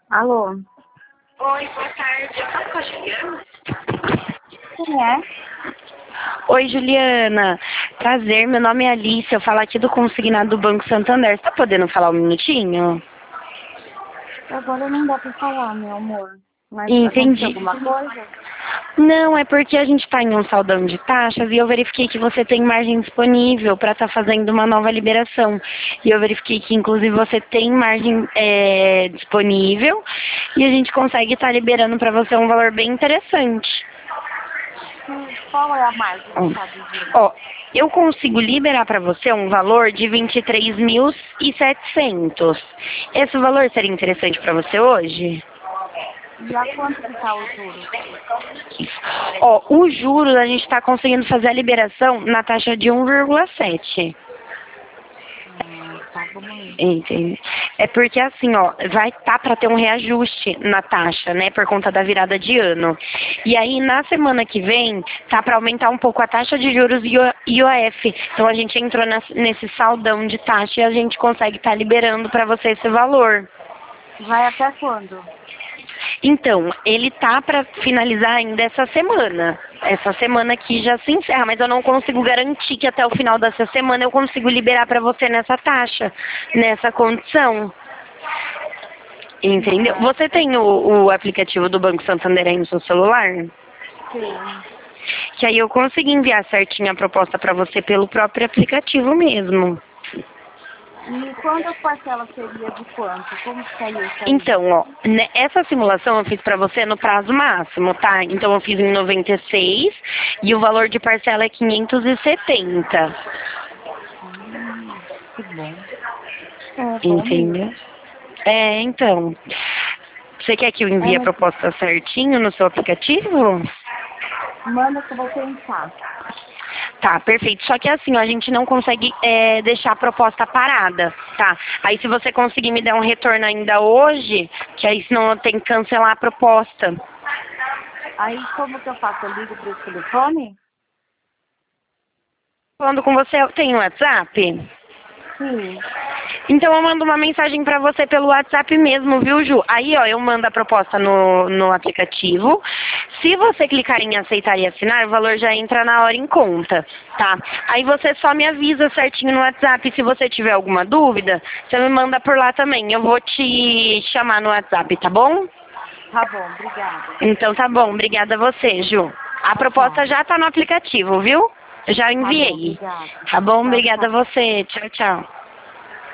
Alô? Oi, boa tarde. Eu falo com a Juliana? Quem é? Oi, Juliana. Prazer, meu nome é Alice. Eu falo aqui do consignado do Banco Santander. Você tá podendo falar um minutinho? Agora não dá pra falar, meu amor. Mas aconteceu Entendi. alguma coisa? Não, é porque a gente está em um saldão de taxas e eu verifiquei que você tem margem disponível para estar fazendo uma nova liberação. E eu verifiquei que, inclusive, você tem margem disponível e a gente consegue estar liberando para você um valor bem interessante. Qual é a margem que tá dizendo? Ó, eu consigo liberar para você um valor de 23.700. Esse valor seria interessante para você hoje? E a quanto que tá o juro? Ó, o juros a gente está conseguindo fazer a liberação na taxa de 1,7. Tá, vamos aí. Entende? É porque assim, ó, vai estar para ter um reajuste na taxa, né, por conta da virada de ano. E aí, na semana que vem, tá para aumentar um pouco a taxa de juros e o IOF. Então, a gente entrou nesse saldão de taxa e a gente consegue estar liberando para você esse valor. Vai até quando? Então, ele tá para finalizar ainda essa semana. Essa semana aqui já se encerra, mas eu não consigo garantir que até o final dessa semana eu consigo liberar para você nessa taxa, nessa condição. Entendeu? Você tem o aplicativo do Banco Santander aí no seu celular? Sim. Que aí eu consegui enviar certinho a proposta para você pelo próprio aplicativo mesmo. E quantas parcelas seria de quanto? Como que saiu isso aí? Então, ó, essa simulação eu fiz para você no prazo máximo, tá? Então eu fiz em 96 e o valor de parcela é 570. Que bom. É bom Entendeu? mesmo. Então. Você quer que eu envie a proposta certinho no seu aplicativo? Manda que eu vou pensar. Tá, perfeito. Só que assim, ó, a gente não consegue deixar a proposta parada, tá? Aí se você conseguir me dar um retorno ainda hoje, que aí senão eu tenho que cancelar a proposta. Aí como que eu faço? Eu ligo pro telefone? Falando com você, eu tenho WhatsApp? Sim. Então eu mando uma mensagem pra você pelo WhatsApp mesmo, viu, Ju? Aí, ó, eu mando a proposta no aplicativo. Se você clicar em aceitar e assinar, o valor já entra na hora em conta, tá? Aí você só me avisa certinho no WhatsApp. Se você tiver alguma dúvida, você me manda por lá também. Eu vou te chamar no WhatsApp, tá bom? Tá bom, obrigada. Então tá bom, obrigada a você, Ju. A proposta já tá no aplicativo, viu? Eu já Tá bom, enviei. obrigada. Tá bom? Tchau, Obrigada a tchau. você. Tchau, tchau.